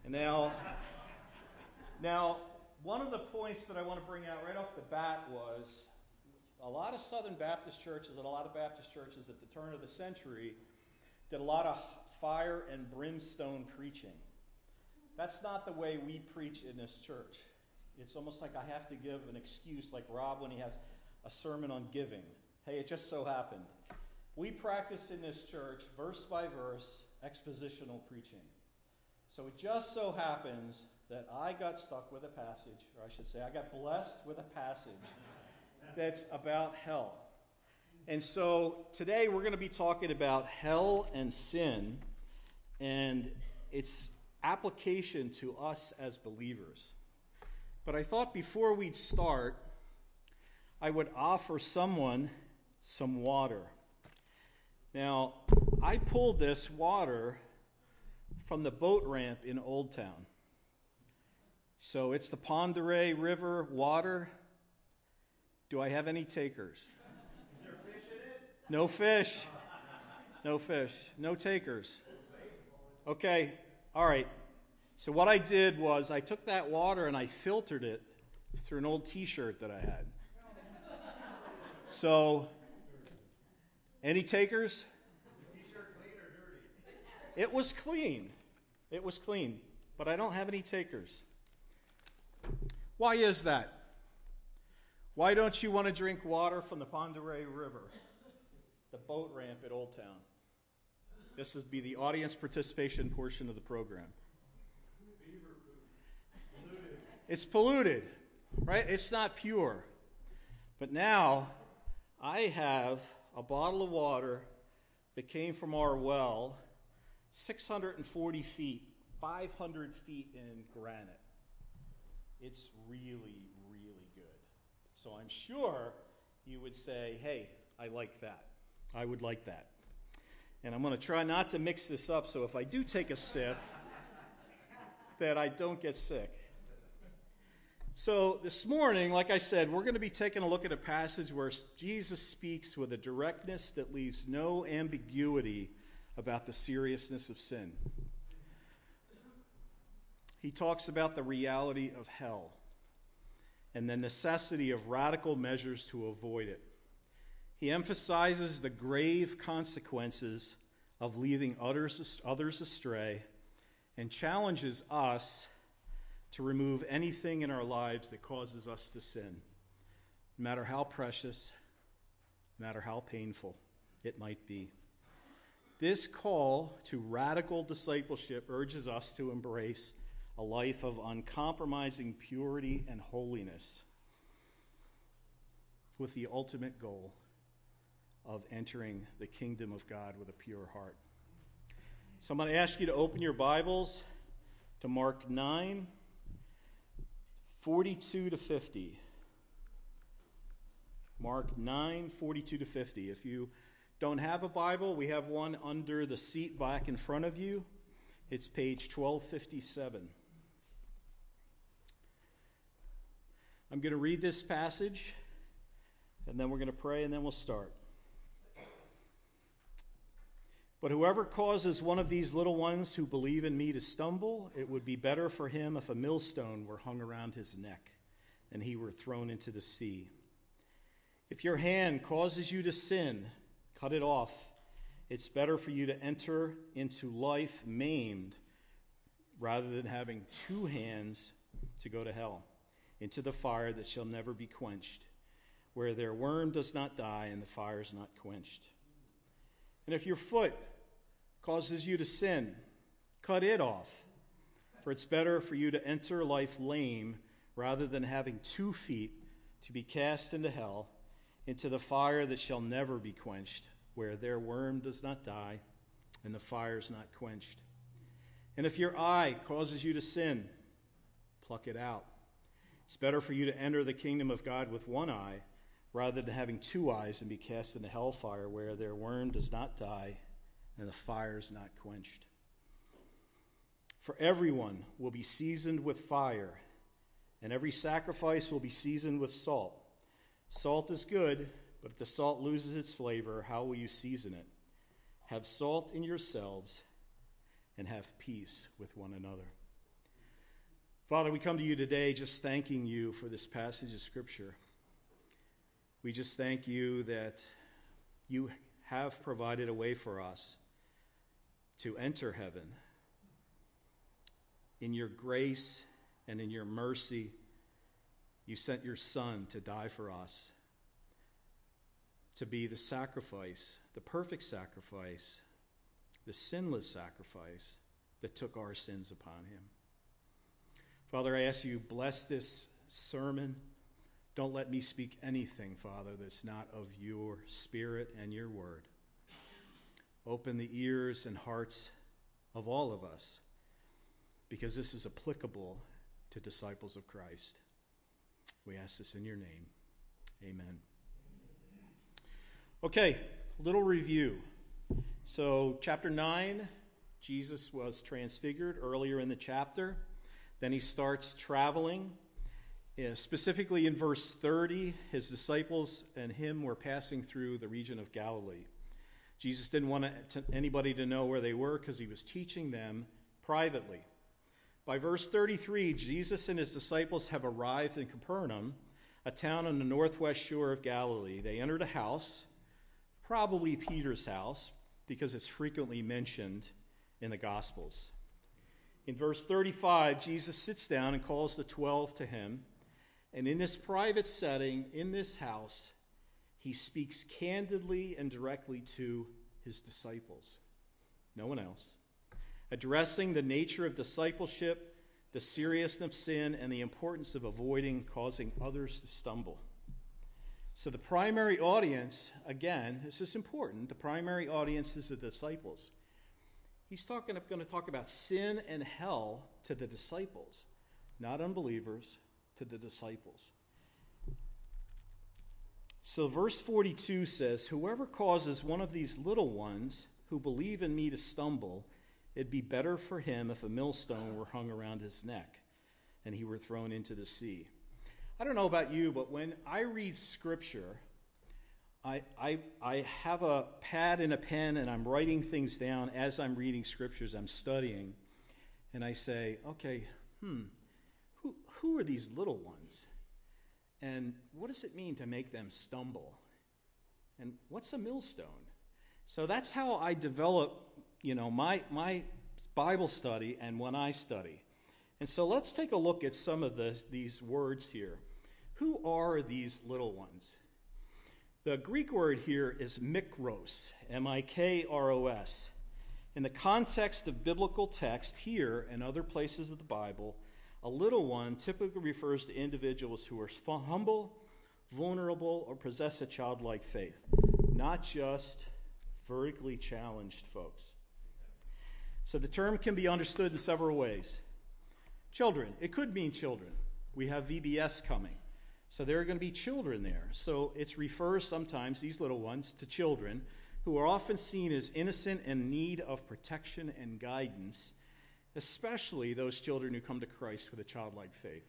And now, one of the points that I want to bring out right off the bat was a lot of Southern Baptist churches and a lot of Baptist churches at the turn of the century did a lot of fire and brimstone preaching. That's not the way we preach in this church. It's almost like I have to give an excuse, like Rob when he has a sermon on giving. Hey, it just so happened. We practiced in this church, verse by verse, expositional preaching. So it just so happens that I got stuck with a passage, or I should say I got blessed with a passage that's about hell. And so today we're going to be talking about hell and sin and its application to us as believers. But I thought before we'd start, I would offer someone some water. Now, I pulled this water from the boat ramp in Old Town. So it's the Pend Oreille River water. Do I have any takers? Is there fish in it? No fish. No fish. No takers. Okay, all right. So what I did was I took that water and I filtered it through an old t-shirt that I had. So, any takers? Is the t-shirt clean or dirty? It was clean. It was clean. But I don't have any takers. Why is that? Why don't you want to drink water from the Pend Oreille River, the boat ramp at Old Town? This would be the audience participation portion of the program. Beaver poop. Polluted. It's polluted, right? It's not pure. But now, I have a bottle of water that came from our well, 640 feet, 500 feet in granite. It's really, really good. So I'm sure you would say, hey, I like that. I would like that. And I'm going to try not to mix this up so if I do take a sip, that I don't get sick. So this morning, like I said, we're going to be taking a look at a passage where Jesus speaks with a directness that leaves no ambiguity about the seriousness of sin. He talks about the reality of hell and the necessity of radical measures to avoid it. He emphasizes the grave consequences of leading others astray and challenges us to remove anything in our lives that causes us to sin, no matter how precious, no matter how painful it might be. This call to radical discipleship urges us to embrace a life of uncompromising purity and holiness with the ultimate goal of entering the kingdom of God with a pure heart. So I'm going to ask you to open your Bibles to Mark 9, 42 to 50. Mark 9, 42 to 50. If you don't have a Bible, we have one under the seat back in front of you. It's page 1257. I'm going to read this passage, and then we're going to pray, and then we'll start. But whoever causes one of these little ones who believe in me to stumble, it would be better for him if a millstone were hung around his neck and he were thrown into the sea. If your hand causes you to sin, cut it off. It's better for you to enter into life maimed rather than having two hands to go to hell, into the fire that shall never be quenched, where their worm does not die and the fire is not quenched. And if your foot causes you to sin, cut it off. For it's better for you to enter life lame rather than having 2 feet to be cast into hell, into the fire that shall never be quenched, where their worm does not die and the fire is not quenched. And if your eye causes you to sin, pluck it out. It's better for you to enter the kingdom of God with one eye rather than having 2 eyes and be cast into hellfire, where their worm does not die and the fire is not quenched. For everyone will be seasoned with fire, and every sacrifice will be seasoned with salt. Salt is good, but if the salt loses its flavor, how will you season it? Have salt in yourselves and have peace with one another. Father, we come to you today just thanking you for this passage of Scripture. We just thank you that you have provided a way for us to enter heaven. In your grace and in your mercy, you sent your Son to die for us, to be the sacrifice, the perfect sacrifice, the sinless sacrifice that took our sins upon him. Father, I ask you, bless this sermon. Don't let me speak anything, Father, that's not of your Spirit and your word. Open the ears and hearts of all of us, because this is applicable to disciples of Christ. We ask this in your name. Amen. Okay, a little review. So, chapter 9, Jesus was transfigured earlier in the chapter. Then he starts traveling. Specifically in verse 30, his disciples and him were passing through the region of Galilee. Jesus didn't want anybody to know where they were because he was teaching them privately. By verse 33, Jesus and his disciples have arrived in Capernaum, a town on the northwest shore of Galilee. They entered a house, probably Peter's house, because it's frequently mentioned in the Gospels. In verse 35, Jesus sits down and calls the 12 to him. And in this private setting, in this house, he speaks candidly and directly to his disciples. No one else. Addressing the nature of discipleship, the seriousness of sin, and the importance of avoiding causing others to stumble. So the primary audience, again, this is important, the primary audience is the disciples. He's going to talk about sin and hell to the disciples, not unbelievers, to the disciples. So verse 42 says, "Whoever causes one of these little ones who believe in me to stumble, it'd be better for him if a millstone were hung around his neck and he were thrown into the sea." I don't know about you, but when I read Scripture, I have a pad and a pen, and I'm writing things down as I'm reading Scriptures, I'm studying, and I say, okay, who are these little ones? And what does it mean to make them stumble? And what's a millstone? So that's how I develop, my Bible study and when I study. And so let's take a look at some of these words here. Who are these little ones? The Greek word here is mikros, M-I-K-R-O-S. In the context of biblical text here and other places of the Bible, a little one typically refers to individuals who are humble, vulnerable, or possess a childlike faith, not just vertically challenged folks. So the term can be understood in several ways. Children, it could mean children. We have VBS coming. So there are going to be children there. So it refers sometimes, these little ones, to children who are often seen as innocent and in need of protection and guidance, especially those children who come to Christ with a childlike faith.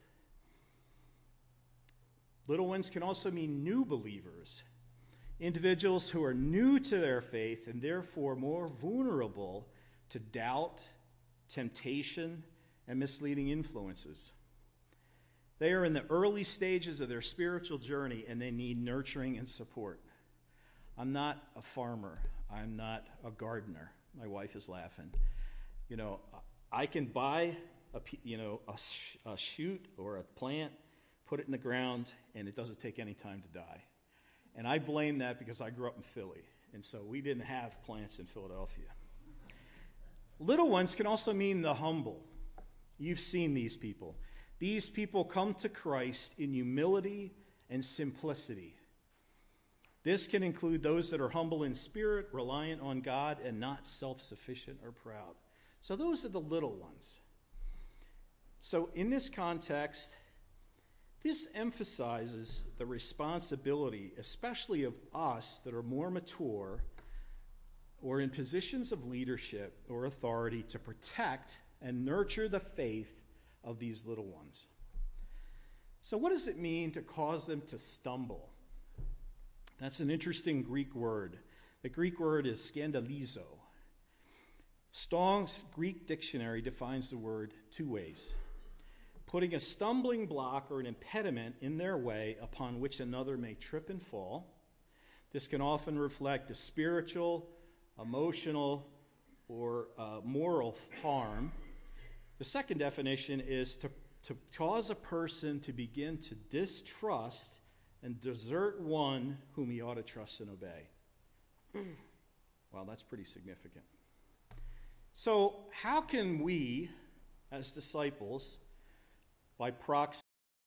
Little ones can also mean new believers, individuals who are new to their faith and therefore more vulnerable to doubt, temptation, and misleading influences. They are in the early stages of their spiritual journey and they need nurturing and support. I'm not a farmer. I'm not a gardener. My wife is laughing. I can buy a shoot or a plant, put it in the ground, and it doesn't take any time to die. And I blame that because I grew up in Philly, and so we didn't have plants in Philadelphia. Little ones can also mean the humble. You've seen these people. These people come to Christ in humility and simplicity. This can include those that are humble in spirit, reliant on God, and not self-sufficient or proud. So those are the little ones. So in this context, this emphasizes the responsibility, especially of us that are more mature or in positions of leadership or authority, to protect and nurture the faith of these little ones. So what does it mean to cause them to stumble? That's an interesting Greek word. The Greek word is skandalizo. Strong's Greek dictionary defines the word two ways. putting a stumbling block or an impediment in their way upon which another may trip and fall. This can often reflect a spiritual, emotional, or moral harm. The second definition is to cause a person to begin to distrust and desert one whom he ought to trust and obey. Well, that's pretty significant. So, how can we, as disciples, by proxy,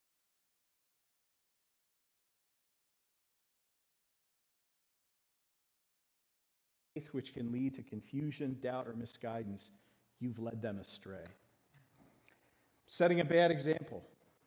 which can lead to confusion, doubt, or misguidance, you've led them astray? Setting a bad example.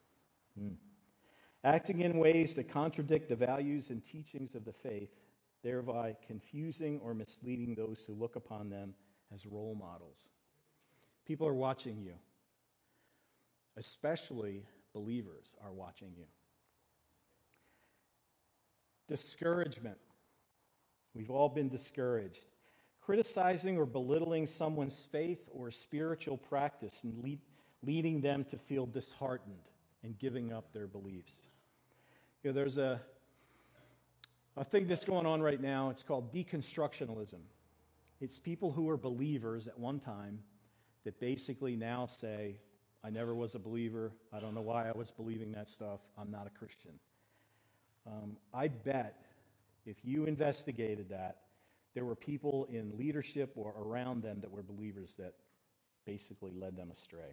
Acting in ways that contradict the values and teachings of the faith, thereby confusing or misleading those who look upon them as role models. People are watching you. Especially believers are watching you. Discouragement. We've all been discouraged. Criticizing or belittling someone's faith or spiritual practice and leading them to feel disheartened and giving up their beliefs. You know, there's a thing that's going on right now. It's called deconstructionalism. It's people who were believers at one time that basically now say, I never was a believer. I don't know why I was believing that stuff. I'm not a Christian. I bet if you investigated that, there were people in leadership or around them that were believers that basically led them astray.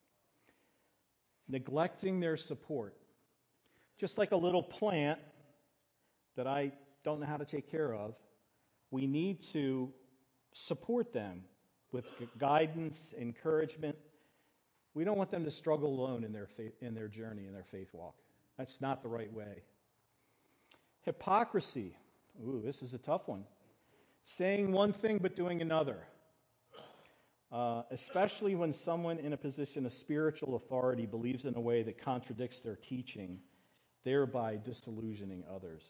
Neglecting their support. Just like a little plant that I don't know how to take care of, we need to support them with guidance, encouragement. We don't want them to struggle alone in their faith, in their journey, in their faith walk. That's not the right way. Hypocrisy. Ooh, this is a tough one. Saying one thing but doing another. Especially when someone in a position of spiritual authority believes in a way that contradicts their teaching, thereby disillusioning others.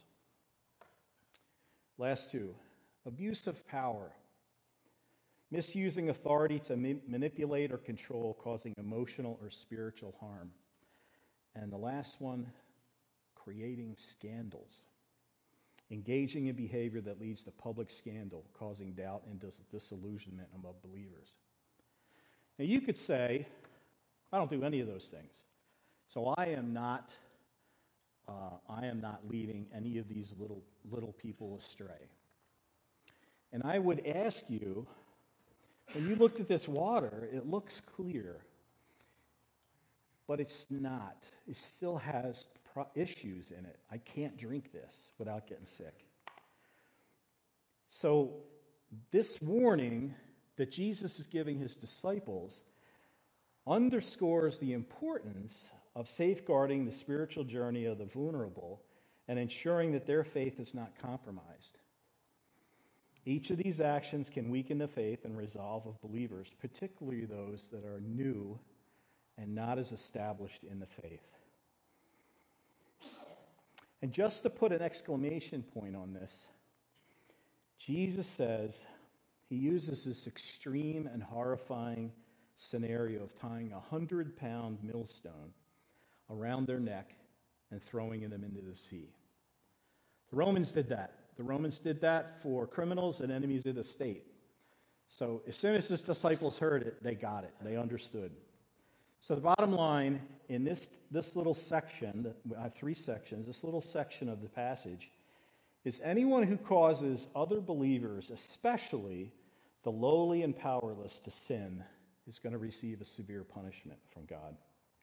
Last two. Abuse of power. Misusing authority to manipulate or control, causing emotional or spiritual harm. And the last one, creating scandals. Engaging in behavior that leads to public scandal, causing doubt and disillusionment among believers. Now you could say, I don't do any of those things. So I am not leading any of these little people astray. And I would ask you, when you looked at this water, it looks clear, but it's not. It still has issues in it. I can't drink this without getting sick. So this warning that Jesus is giving his disciples underscores the importance of safeguarding the spiritual journey of the vulnerable and ensuring that their faith is not compromised. Each of these actions can weaken the faith and resolve of believers, particularly those that are new and not as established in the faith. And just to put an exclamation point on this, Jesus says, he uses this extreme and horrifying scenario of tying a 100-pound millstone around their neck and throwing them into the sea. The Romans did that. The Romans did that for criminals and enemies of the state. So as soon as his disciples heard it, they got it. They understood. So the bottom line in this little section, I have 3 sections, this little section of the passage, is anyone who causes other believers, especially the lowly and powerless, to sin is going to receive a severe punishment from God.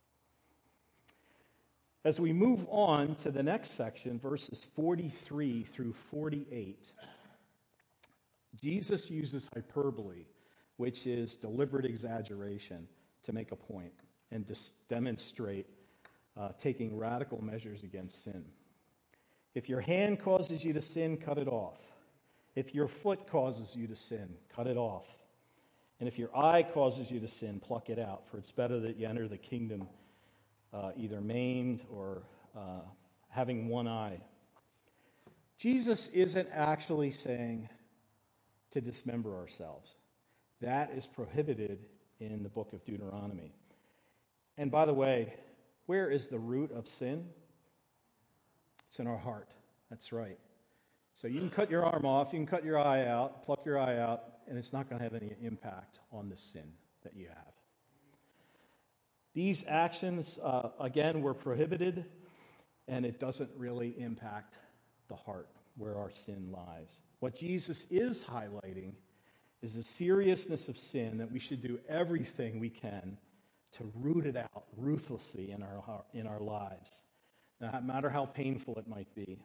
As we move on to the next section, verses 43 through 48, Jesus uses hyperbole, which is deliberate exaggeration, to make a point and demonstrate taking radical measures against sin. If your hand causes you to sin, cut it off. If your foot causes you to sin, cut it off. And if your eye causes you to sin, pluck it out, for it's better that you enter the kingdom either maimed or having one eye. Jesus isn't actually saying to dismember ourselves. That is prohibited in the book of Deuteronomy. And by the way, Where is the root of sin? It's in our heart. That's right. So you can cut your arm off, you can cut your eye out, pluck your eye out, and it's not going to have any impact on the sin that you have. These actions, again, were prohibited, and it doesn't really impact the heart where our sin lies. What Jesus is highlighting is the seriousness of sin, that we should do everything we can to root it out ruthlessly in our lives, no matter how painful it might be.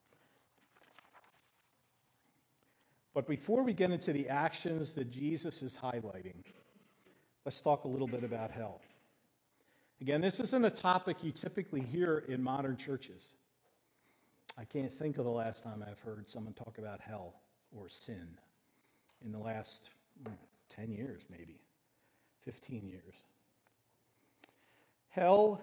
But before we get into the actions that Jesus is highlighting, let's talk a little bit about hell. Again, this isn't a topic you typically hear in modern churches. I can't think of the last time I've heard someone talk about hell or sin in the last 10 years, maybe 15 years. Hell,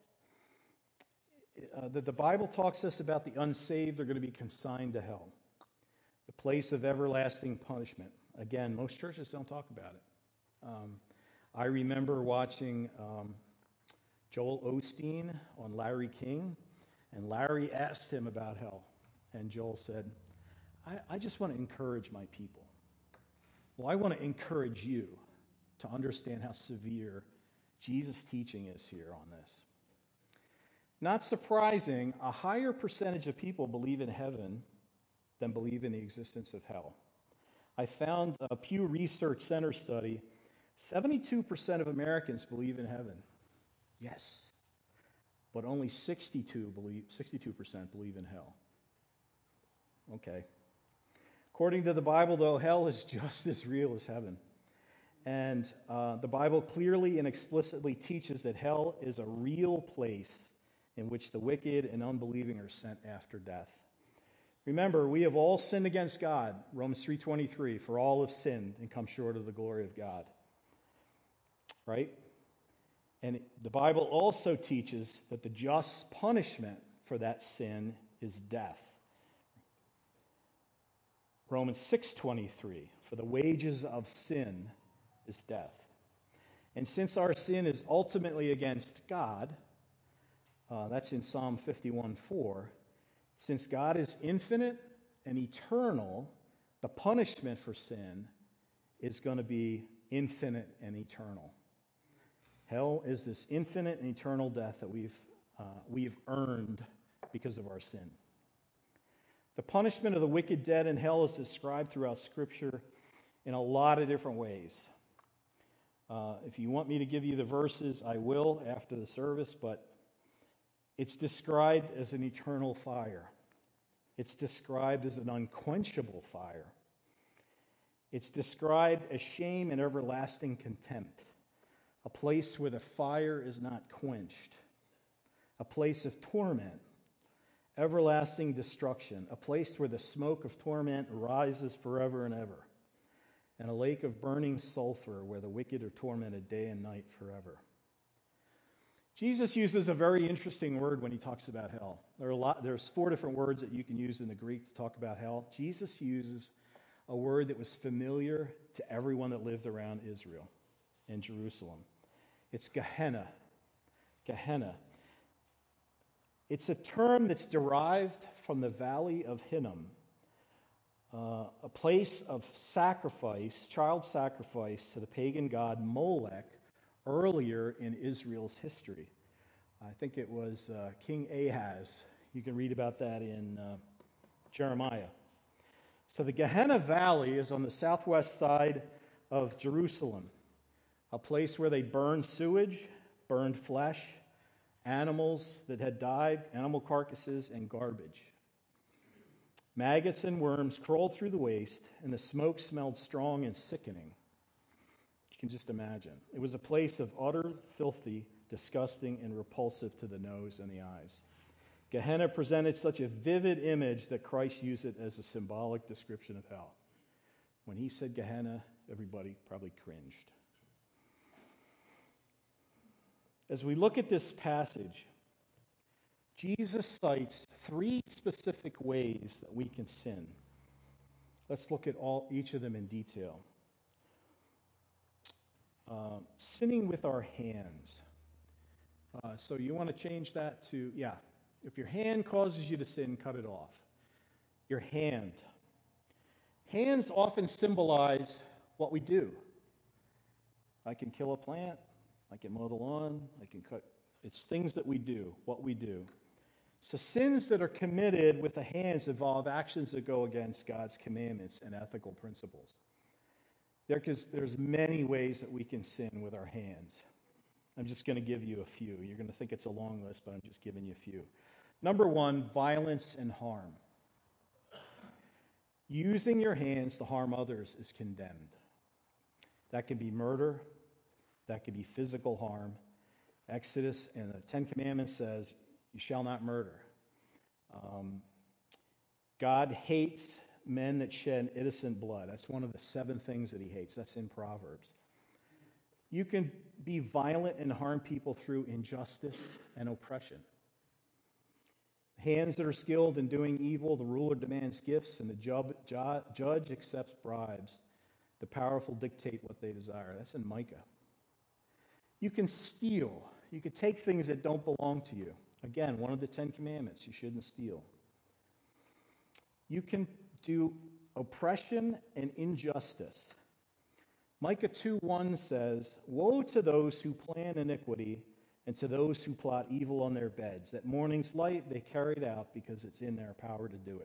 the Bible talks to us about the unsaved are going to be consigned to hell, the place of everlasting punishment. Again, most churches don't talk about it. I remember watching Joel Osteen on Larry King, and Larry asked him about hell, and Joel said, I just want to encourage my people. Well, I want to encourage you to understand how severe Jesus' teaching is here on this. Not surprising, a higher percentage of people believe in heaven than believe in the existence of hell. I found a Pew Research Center study, 72% of Americans believe in heaven. Yes. But only 62% believe in hell. Okay. According to the Bible, though, hell is just as real as heaven. And the Bible clearly and explicitly teaches that hell is a real place in which the wicked and unbelieving are sent after death. Remember, we have all sinned against God, Romans 3:23, for all have sinned and come short of the glory of God. Right? And the Bible also teaches that the just punishment for that sin is death. Romans 6:23, for the wages of sin is death. And since our sin is ultimately against God, that's in Psalm 51:4, since God is infinite and eternal, the punishment for sin is going to be infinite and eternal. Hell is this infinite and eternal death that we've earned because of our sin. The punishment of the wicked dead in hell is described throughout Scripture in a lot of different ways. If you want me to give you the verses, I will after the service, but it's described as an eternal fire. It's described as an unquenchable fire. It's described as shame and everlasting contempt, a place where the fire is not quenched, a place of torment, everlasting destruction, a place where the smoke of torment rises forever and ever, and a lake of burning sulfur where the wicked are tormented day and night forever. Jesus uses a very interesting word when he talks about hell. There's 4 different words that you can use in the Greek to talk about hell. Jesus uses a word that was familiar to everyone that lived around Israel and Jerusalem. It's Gehenna. Gehenna. It's a term that's derived from the Valley of Hinnom, a place of sacrifice, child sacrifice to the pagan god Molech earlier in Israel's history. I think it was King Ahaz. You can read about that in Jeremiah. So the Gehenna Valley is on the southwest side of Jerusalem, a place where they burned sewage, burned flesh, animals that had died, animal carcasses, and garbage. Maggots and worms crawled through the waste, and the smoke smelled strong and sickening. You can just imagine. It was a place of utter filthy, disgusting, and repulsive to the nose and the eyes. Gehenna presented such a vivid image that Christ used it as a symbolic description of hell. When he said Gehenna, everybody probably cringed. As we look at this passage, Jesus cites 3 specific ways that we can sin. Let's look at each of them in detail. Sinning with our hands. So you want to change that to, if your hand causes you to sin, cut it off. Your hand. Hands often symbolize what we do. I can kill a plant, I can mow the lawn, I can cut. It's things that we do, what we do. So sins that are committed with the hands involve actions that go against God's commandments and ethical principles. There's many ways that we can sin with our hands. I'm just going to give you a few. You're going to think it's a long list, but I'm just giving you a few. Number one, violence and harm. Using your hands to harm others is condemned. That can be murder. That can be physical harm. Exodus and the Ten Commandments says, you shall not murder. God hates men that shed innocent blood. That's one of the 7 things that he hates. That's in Proverbs. You can be violent and harm people through injustice and oppression. Hands that are skilled in doing evil, the ruler demands gifts, and the judge accepts bribes. The powerful dictate what they desire. That's in Micah. You can steal. You can take things that don't belong to you. Again, one of the 10 Commandments, you shouldn't steal. You can do oppression and injustice. Micah 2:1 says, woe to those who plan iniquity and to those who plot evil on their beds. At morning's light they carry it out because it's in their power to do it.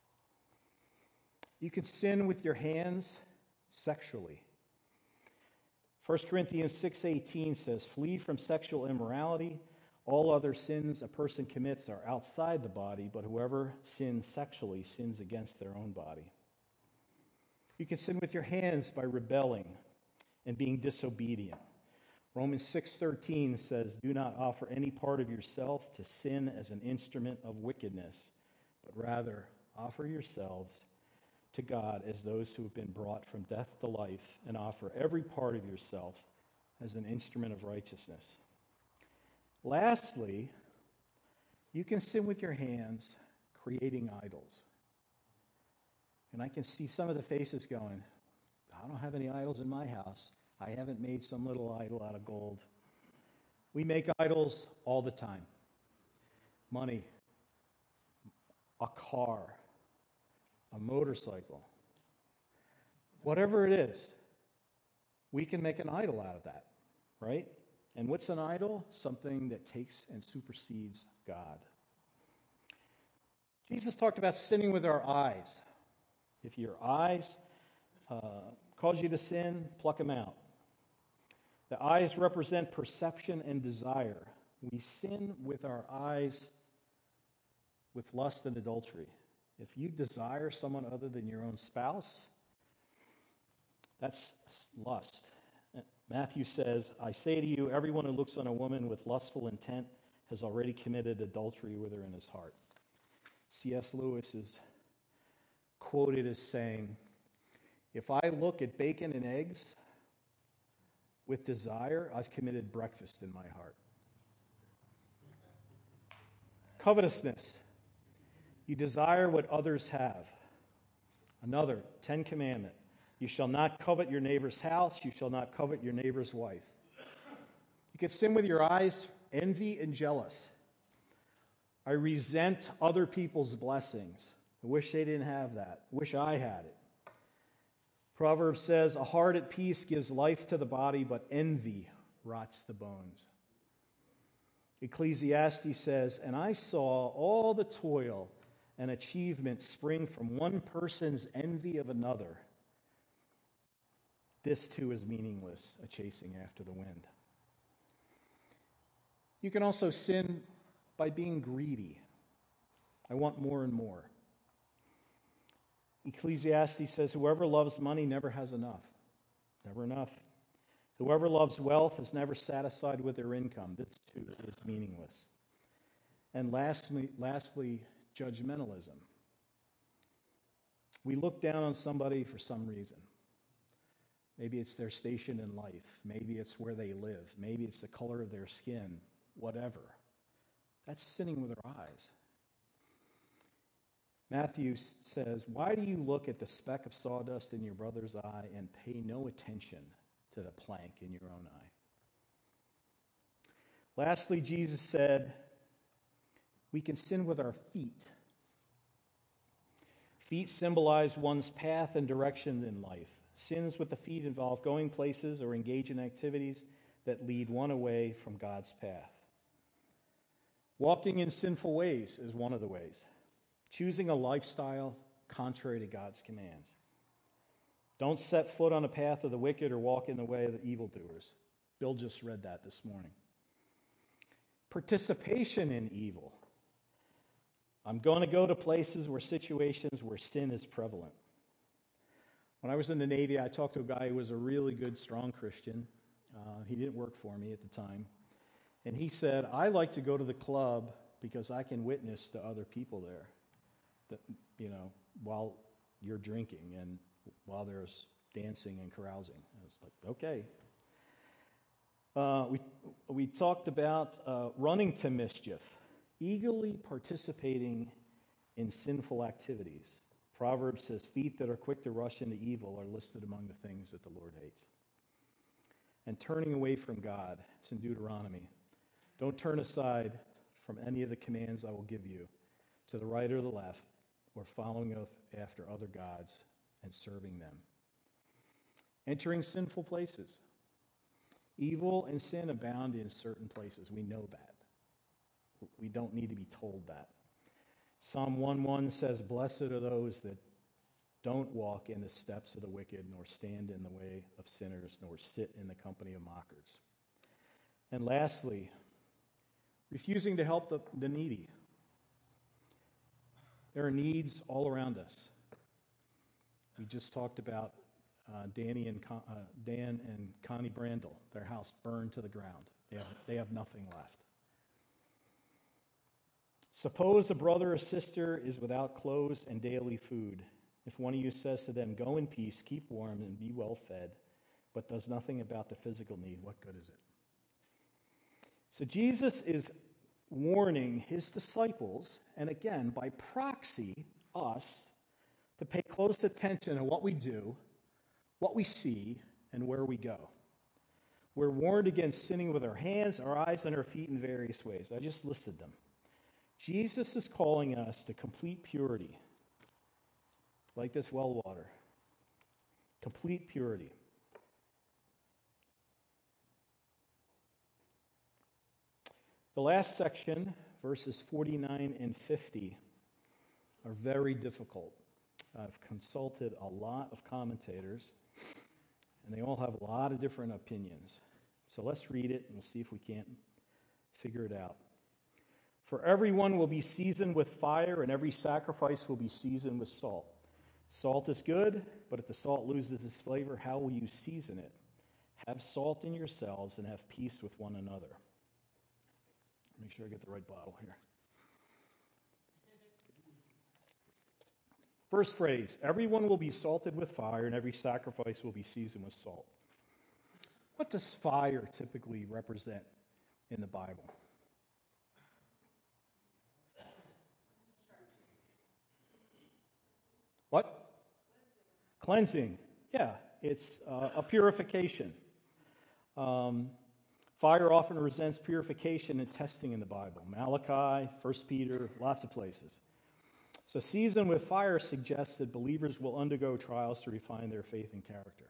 You can sin with your hands sexually. 1 Corinthians 6:18 says, flee from sexual immorality. All other sins a person commits are outside the body, but whoever sins sexually sins against their own body. You can sin with your hands by rebelling and being disobedient. Romans 6:13 says, do not offer any part of yourself to sin as an instrument of wickedness, but rather offer yourselves to God as those who have been brought from death to life, and offer every part of yourself as an instrument of righteousness. Lastly, you can sin with your hands creating idols. And I can see some of the faces going, I don't have any idols in my house. I haven't made some little idol out of gold. We make idols all the time. Money, a car, a motorcycle, whatever it is, we can make an idol out of that, right? And what's an idol? Something that takes and supersedes God. Jesus talked about sinning with our eyes. If your eyes cause you to sin, pluck them out. The eyes represent perception and desire. We sin with our eyes with lust and adultery. If you desire someone other than your own spouse, that's lust. Matthew says, I say to you, everyone who looks on a woman with lustful intent has already committed adultery with her in his heart. C.S. Lewis is quoted as saying, if I look at bacon and eggs with desire, I've committed breakfast in my heart. Covetousness. You desire what others have. Another, 10 commandment. You shall not covet your neighbor's house. You shall not covet your neighbor's wife. You can sin with your eyes, envy and jealous. I resent other people's blessings. I wish they didn't have that. Wish I had it. Proverbs says, a heart at peace gives life to the body, but envy rots the bones. Ecclesiastes says, and I saw all the toil and achievement spring from one person's envy of another. This too is meaningless, a chasing after the wind. You can also sin by being greedy. I want more and more. Ecclesiastes says, whoever loves money never has enough. Never enough. Whoever loves wealth is never satisfied with their income. This too is meaningless. And lastly, judgmentalism. We look down on somebody for some reason. Maybe it's their station in life. Maybe it's where they live. Maybe it's the color of their skin. Whatever. That's sinning with our eyes. Matthew says, why do you look at the speck of sawdust in your brother's eye and pay no attention to the plank in your own eye? Lastly, Jesus said, we can sin with our feet. Feet symbolize one's path and direction in life. Sins with the feet involve going places or engage in activities that lead one away from God's path. Walking in sinful ways is one of the ways. Choosing a lifestyle contrary to God's commands. Don't set foot on the path of the wicked or walk in the way of the evildoers. Bill just read that this morning. Participation in evil. I'm going to go to places where situations where sin is prevalent. When I was in the Navy, I talked to a guy who was a really good, strong Christian. He didn't work for me at the time. And he said, I like to go to the club because I can witness to other people there, that, while you're drinking and while there's dancing and carousing. I was like, okay. We talked about running to mischief, eagerly participating in sinful activities. Proverbs says, feet that are quick to rush into evil are listed among the things that the Lord hates. And turning away from God, it's in Deuteronomy. Don't turn aside from any of the commands I will give you, to the right or the left, or following after other gods and serving them. Entering sinful places. Evil and sin abound in certain places. We know that. We don't need to be told that. Psalm 1:1 says, blessed are those that don't walk in the steps of the wicked, nor stand in the way of sinners, nor sit in the company of mockers. And lastly, refusing to help the needy. There are needs all around us. We just talked about Dan and Connie Brandel. Their house burned to the ground. They have nothing left. Suppose a brother or sister is without clothes and daily food. If one of you says to them, go in peace, keep warm, and be well fed, but does nothing about the physical need, what good is it? So Jesus is warning his disciples, and again, by proxy, us, to pay close attention to what we do, what we see, and where we go. We're warned against sinning with our hands, our eyes, and our feet in various ways. I just listed them. Jesus is calling us to complete purity, like this well water. Complete purity. The last section, verses 49 and 50, are very difficult. I've consulted a lot of commentators, and they all have a lot of different opinions. So let's read it, and we'll see if we can't figure it out. For everyone will be seasoned with fire, and every sacrifice will be seasoned with salt. Salt is good, but if the salt loses its flavor, how will you season it? Have salt in yourselves and have peace with one another. Make sure I get the right bottle here. First phrase, everyone will be salted with fire, and every sacrifice will be seasoned with salt. What does fire typically represent in the Bible? What? Cleansing. Yeah, it's a purification. Fire often represents purification and testing in the Bible. Malachi, 1 Peter, lots of places. So seasoned with fire suggests that believers will undergo trials to refine their faith and character.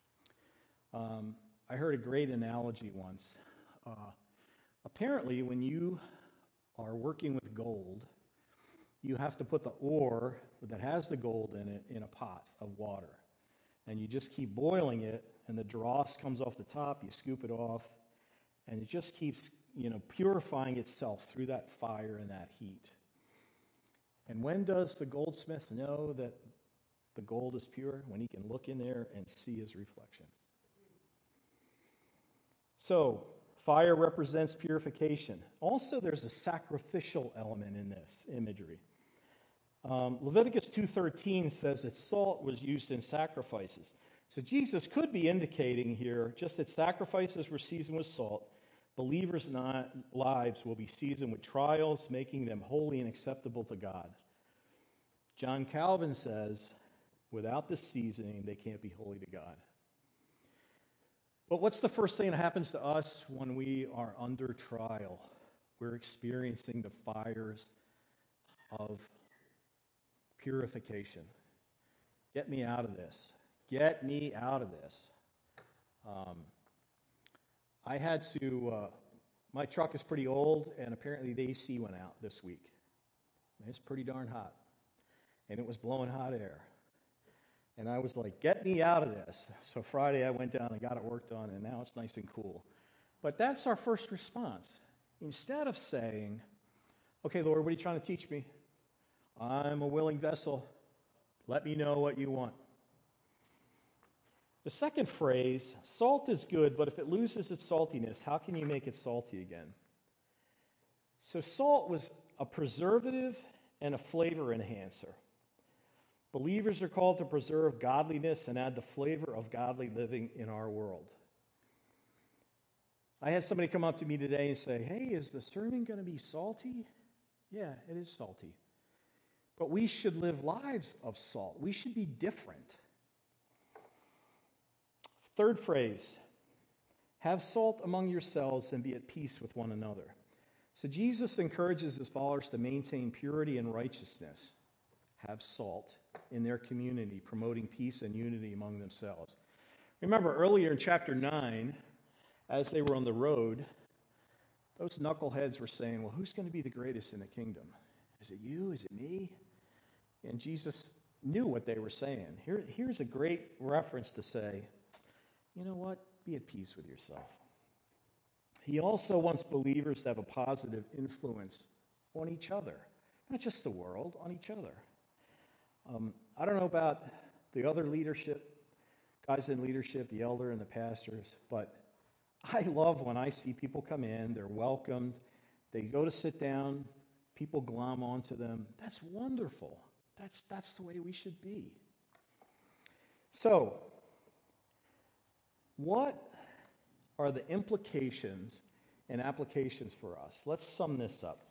I heard a great analogy once. Apparently, when you are working with gold, you have to put the ore that has the gold in it in a pot of water. And you just keep boiling it, and the dross comes off the top, you scoop it off, and it just keeps, purifying itself through that fire and that heat. And when does the goldsmith know that the gold is pure? When he can look in there and see his reflection. So, fire represents purification. Also, there's a sacrificial element in this imagery. Leviticus 2:13 says that salt was used in sacrifices. So Jesus could be indicating here just that sacrifices were seasoned with salt. Believers' lives will be seasoned with trials, making them holy and acceptable to God. John Calvin says, without this seasoning, they can't be holy to God. But what's the first thing that happens to us when we are under trial? We're experiencing the fires of purification. Get me out of this. Get me out of this. I had to, my truck is pretty old, and apparently the AC went out this week. It's pretty darn hot. And it was blowing hot air. And I was like, get me out of this. So Friday I went down and got it worked on, and now it's nice and cool. But that's our first response. Instead of saying, okay, Lord, what are you trying to teach me? I'm a willing vessel. Let me know what you want. The second phrase, salt is good, but if it loses its saltiness, how can you make it salty again? So salt was a preservative and a flavor enhancer. Believers are called to preserve godliness and add the flavor of godly living in our world. I had somebody come up to me today and say, hey, is the sermon going to be salty? Yeah, it is salty. But we should live lives of salt. We should be different. Third phrase, have salt among yourselves and be at peace with one another. So Jesus encourages his followers to maintain purity and righteousness, have salt in their community, promoting peace and unity among themselves. Remember earlier in chapter 9, as they were on the road, those knuckleheads were saying, well, who's going to be the greatest in the kingdom? Is it you? Is it me? And Jesus knew what they were saying. Here's a great reference to say, you know what? Be at peace with yourself. He also wants believers to have a positive influence on each other, not just the world, on each other. I don't know about the other leadership, guys in leadership, the elder and the pastors, but I love when I see people come in, they're welcomed, they go to sit down, people glom onto them. That's wonderful. That's the way we should be. So, what are the implications and applications for us? Let's sum this up.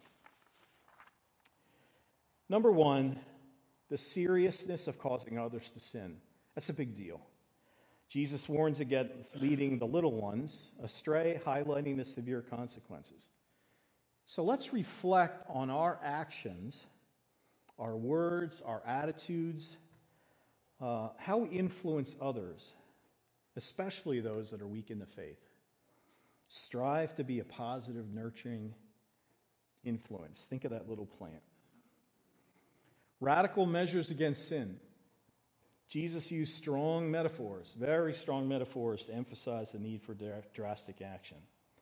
Number one, the seriousness of causing others to sin. That's a big deal. Jesus warns against leading the little ones astray, highlighting the severe consequences. So let's reflect on our actions, our words, our attitudes, how we influence others, especially those that are weak in the faith. Strive to be a positive, nurturing influence. Think of that little plant. Radical measures against sin. Jesus used strong metaphors, very strong metaphors, to emphasize the need for drastic action.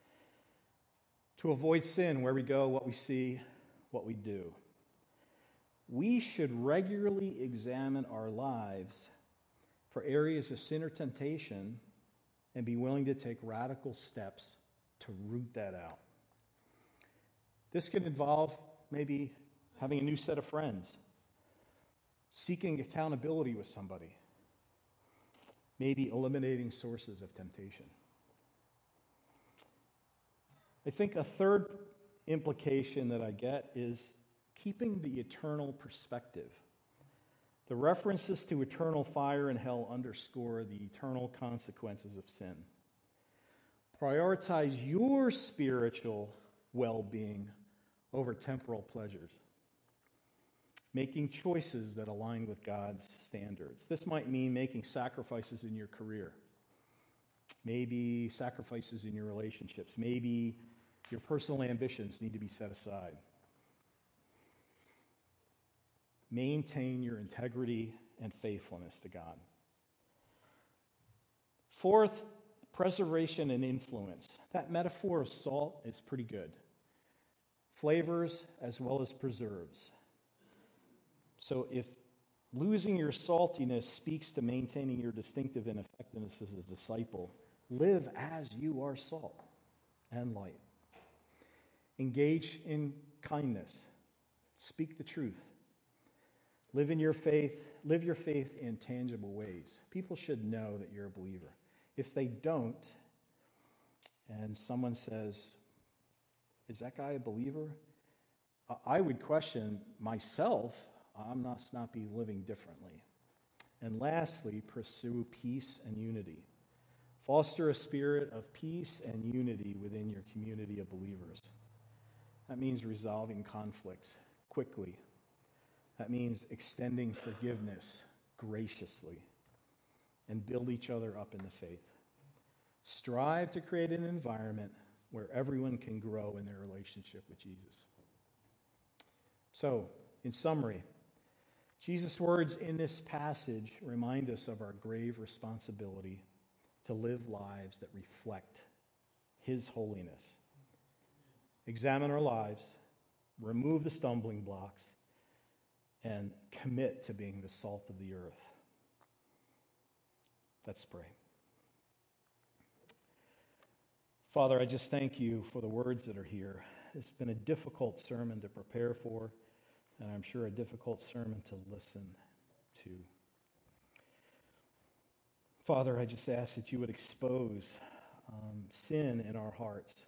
To avoid sin, where we go, what we see, what we do. We should regularly examine our lives for areas of sin or temptation and be willing to take radical steps to root that out. This could involve maybe having a new set of friends, seeking accountability with somebody, maybe eliminating sources of temptation. I think a third implication that I get is keeping the eternal perspective. The references to eternal fire and hell underscore the eternal consequences of sin. Prioritize your spiritual well-being over temporal pleasures, making choices that align with God's standards. This might mean making sacrifices in your career, maybe sacrifices in your relationships, maybe your personal ambitions need to be set aside. Maintain your integrity and faithfulness to God. Fourth, preservation and influence. That metaphor of salt is pretty good. Flavors as well as preserves. So if losing your saltiness speaks to maintaining your distinctive and effectiveness as a disciple, live as you are salt and light. Engage in kindness. Speak the truth. Live your faith in tangible ways. People should know that you're a believer. If they don't, and someone says, is that guy a believer? I would question myself. I must not be living differently. And lastly, pursue peace and unity. Foster a spirit of peace and unity within your community of believers. That means resolving conflicts quickly. That means extending forgiveness graciously, and build each other up in the faith. Strive to create an environment where everyone can grow in their relationship with Jesus. So, in summary, Jesus' words in this passage remind us of our grave responsibility to live lives that reflect His holiness. Examine our lives, remove the stumbling blocks, and commit to being the salt of the earth. Let's pray. Father, I just thank you for the words that are here. It's been a difficult sermon to prepare for, and I'm sure a difficult sermon to listen to. Father, I just ask that you would expose sin in our hearts.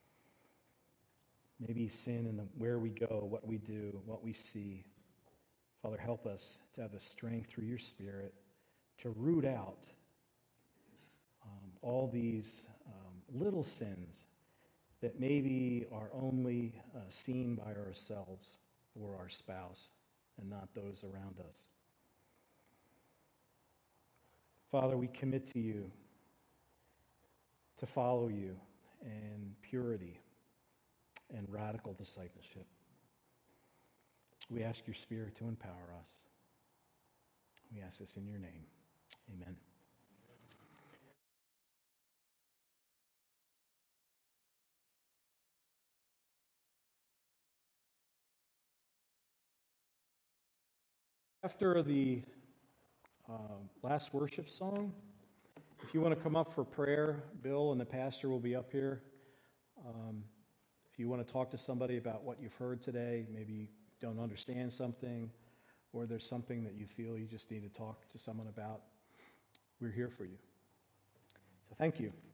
Maybe sin in where we go, what we do, what we see. Father, help us to have the strength through your Spirit to root out all these little sins that maybe are only seen by ourselves or our spouse and not those around us. Father, we commit to you to follow you in purity and radical discipleship. We ask your Spirit to empower us. We ask this in your name. Amen. After the last worship song, if you want to come up for prayer, Bill and the pastor will be up here. If you want to talk to somebody about what you've heard today, maybe you don't understand something, or there's something that you feel you just need to talk to someone about, we're here for you. So thank you.